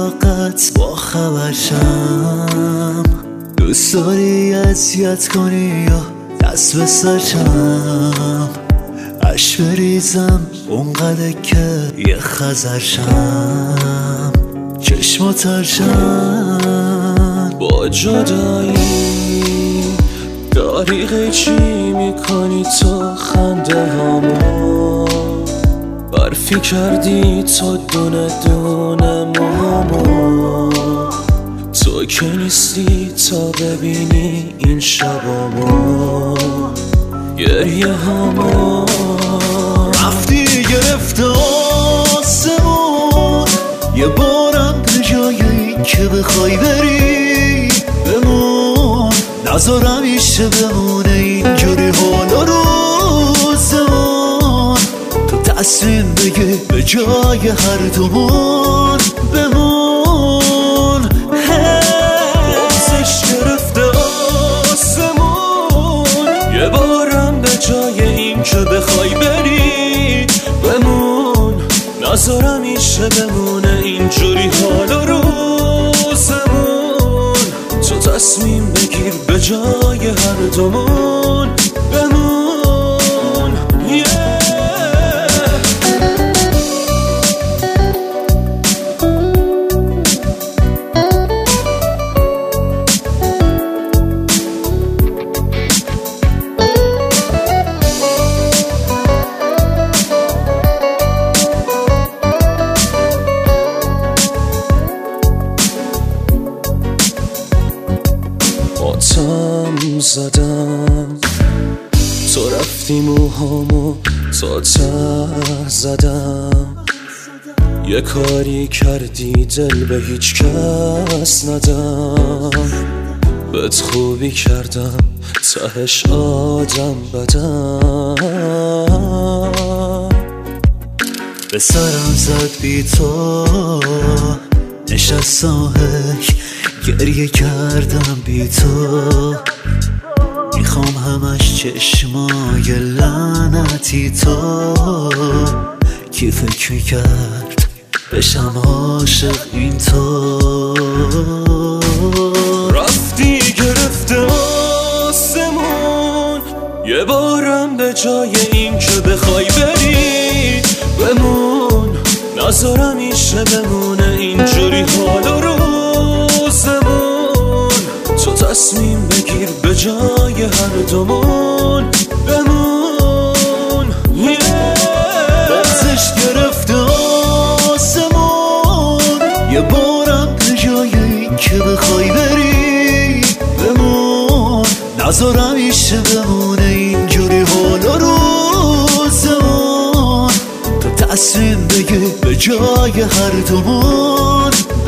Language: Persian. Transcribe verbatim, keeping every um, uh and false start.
طاقت با خبرشم. دوست داری اذیت کنی یا دست بسرشم، اش بریزم اونقدر که یه خزرشم، چشما ترشم. با جدایی داری قیچی میکنی تو خنده هامو، برفی کردی تو دونه دونه موهامو. تو که نیستی تا ببینی این شبامو، گریه هامو. رفتی گرفته آسمون، یه بارم به جای این که بخوای بری بمون. نذار همیشه بمونه اینجوری حالا روزمون. تو تصمیم بگیر به جای هر دومون بمون. بغزش گرفته آسمون، یه بارم به جای این که بخوای بری بمون. نذار همیشه بمونه اینجوری حالا روزمون. تو تصمیم بگیر به جای هر دومون بمون. yeah. آتم زدم تو رفتی موهامو تا ته زدم. یه کاری کردی دل به هیچ کس ندم. بهت خوبی کردم تهش آدم بدم. به سرم زد بی تو نشستم هک، گریه کردم بی تو. میخوام همش چشمای لعنتی تو. کی فکر میکرد بشم عاشق این تو. رفتی گرفته آسمون، یه بارم به جای این که بخوای بری بمون. نذار همیشه بمونه اینجوری حالا روزمون. تو تصمیم بگیر به جای هر دومون بمون. بغزش گرفته آسمون، یه بارم به جای این که بخوای بری بمون. نذار همیشه بمونه اینجوری حالا روزمون. تو تصمیم بگیر به جای هر دومون